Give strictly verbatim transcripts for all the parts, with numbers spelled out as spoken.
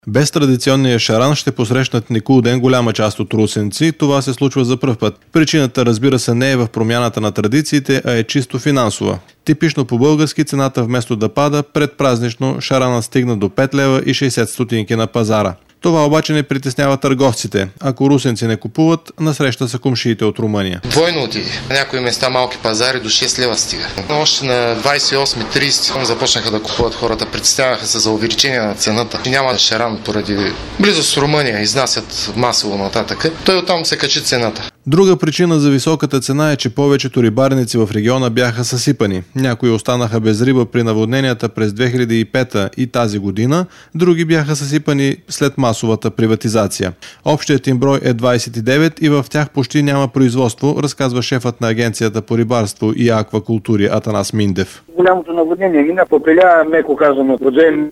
Без традиционния шаран ще посрещнат Никулден голяма част от русенци. Това се случва за пръв път. Причината, разбира се, не е в промяната на традициите, а е чисто финансова. Типично по-български цената вместо да пада предпразнично, шаранът стигна до пет лева и шейсет стотинки на пазара. Това обаче не притеснява търговците. Ако русенци не купуват, насреща са кумшиите от Румъния. Двойно отиде. На някои места малки пазари до шест лева стига. Още на двадесет и осми тридесети започнаха да купуват хората. Притесняваха се за увеличение на цената. Няма шаран поради близост с Румъния. Изнасят масово нататък. Той оттам се качи цената. Друга причина за високата цена е, че повечето рибарници в региона бяха съсипани. Някои останаха без риба при наводненията през две хиляди и пета и тази година, други бяха съсипани след масовата приватизация. Общият им брой е двадесет и девет и в тях почти няма производство, разказва шефът на Агенцията по рибарство и аквакултури Атанас Миндев. Голямото наводнение вина попреля, меко казано, подземи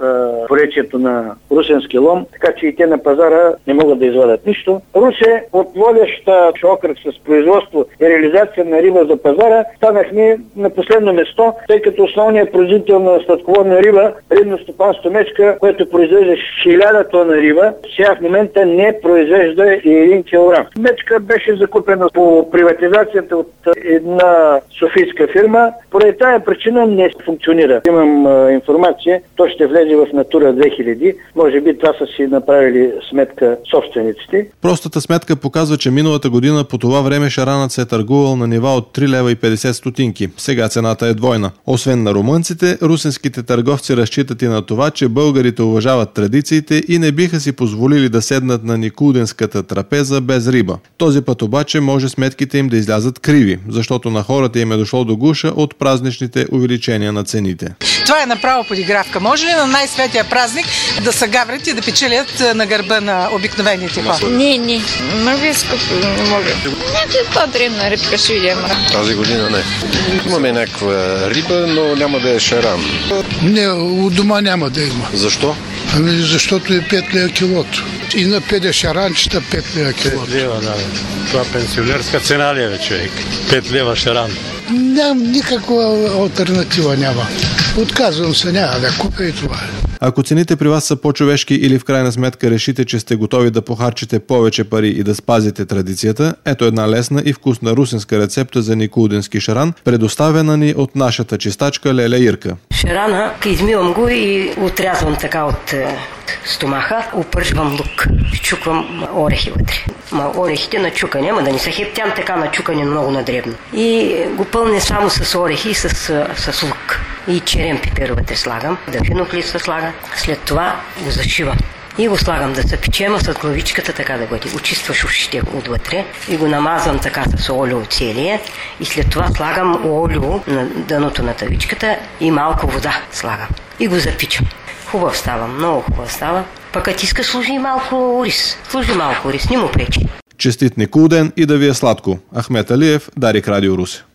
в поречието на Русенски лом, така че и те на пазара не могат да извадят нищо. Русе от водеща окръг с производство и реализация на риба за пазара станахме на последно место, тъй като основният производител на сладководна риба, рибно стопанство Мечка, което произвежда хиляда тона риба, сега в момента не произвежда и един килограм. Мечка беше закупена по приватизацията от една софийска фирма. Поради тая причина не функционира. Имам а, информация, то ще влезе в Натура две хиляди. Може би това са си направили сметка собствениците. Простата сметка показва, че миналата година по това време шаранът се е търгувал на нива от три лева и петдесет стотинки. Сега цената е двойна. Освен на румънците, русенските търговци разчитат и на това, че българите уважават традициите и не биха си позволили да седнат на никулденската трапеза без риба. Този път обаче може сметките им да излязат криви, защото на хората им е дошло до гуша от празничните увеличения на цените. Това е направо подигравка. Може ли на най-светия празник да се гаврят и да печелят на гърба на обикновените хора? Не, не. Мървиско не мога. Някаква по-древна рибка ще видим. Тази година не. Имаме някаква риба, но няма да е шаран. Не, у дома няма да има. Защо? Ами защото е пет лева килото. И на педе шаранчета пет лева килото. пет лева, да. Това пенсионерска цена ли е, човек? пет лева шаран. Ням, никаква алтернатива няма. Отказвам се, няма да купя и това. Ако цените при вас са по-човешки или в крайна сметка решите, че сте готови да похарчите повече пари и да спазите традицията, ето една лесна и вкусна русенска рецепта за никулденски шаран, предоставена ни от нашата чистачка Леля Ирка. Шарана, измивам го и отрязвам така от стомаха, опържвам лук, чуквам орехи вътре. Ма орехите на чукане, ама да не са хептян така на чукане много надребно. И го пълня само с орехи и с, с лук. И черен пипер вътре слагам, дъфинов лист слага. След това го зашивам. И го слагам да се печема с главичката, така да го очистваш ушите отвътре и го намазвам така с олио целия и след това слагам олио на дъното на тавичката и малко вода слагам и го запичам. Хубав става, много хубав става. Пък като иска, служи и малко рис. Служи малко рис, не му пречи. Честит Никулден и да ви е сладко. Ахмет Алиев, Дарик Радио Русе.